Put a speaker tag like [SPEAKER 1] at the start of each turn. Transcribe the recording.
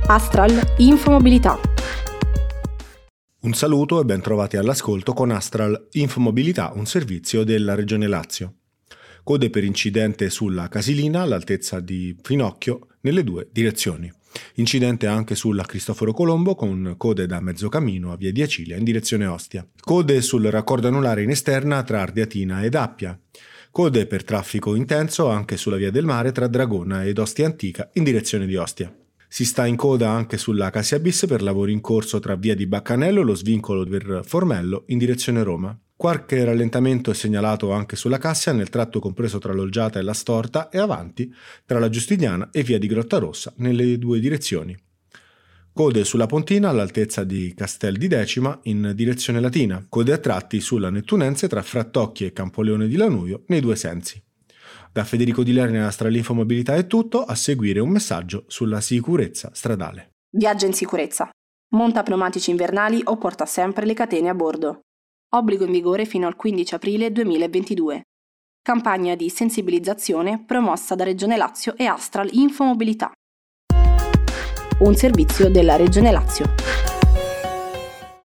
[SPEAKER 1] Astral Infomobilità.
[SPEAKER 2] Un saluto e ben trovati all'ascolto con Astral Infomobilità, un servizio della Regione Lazio. Code per incidente sulla Casilina all'altezza di Finocchio nelle due direzioni. Incidente anche sulla Cristoforo Colombo con code da Mezzocammino a Via di Acilia in direzione Ostia. Code sul raccordo anulare in esterna tra Ardeatina ed Appia. Code per traffico intenso anche sulla Via del Mare tra Dragona ed Ostia Antica in direzione di Ostia. Si sta in coda anche sulla Cassia Bis per lavori in corso tra Via di Baccanello e lo svincolo per Formello in direzione Roma. Qualche rallentamento è segnalato anche sulla Cassia nel tratto compreso tra l'Olgiata e la Storta e avanti tra la Giustiniana e Via di Grottarossa nelle due direzioni. Code sulla Pontina all'altezza di Castel di Decima in direzione latina. Code a tratti sulla Nettunense tra Frattocchi e Campoleone di Lanuio nei due sensi. Da Federico Di Lerni alla Astral Infomobilità è tutto, a seguire un messaggio sulla sicurezza stradale.
[SPEAKER 1] Viaggia in sicurezza. Monta pneumatici invernali o porta sempre le catene a bordo. Obbligo in vigore fino al 15 aprile 2022. Campagna di sensibilizzazione promossa da Regione Lazio e Astral Infomobilità. Un servizio della Regione Lazio.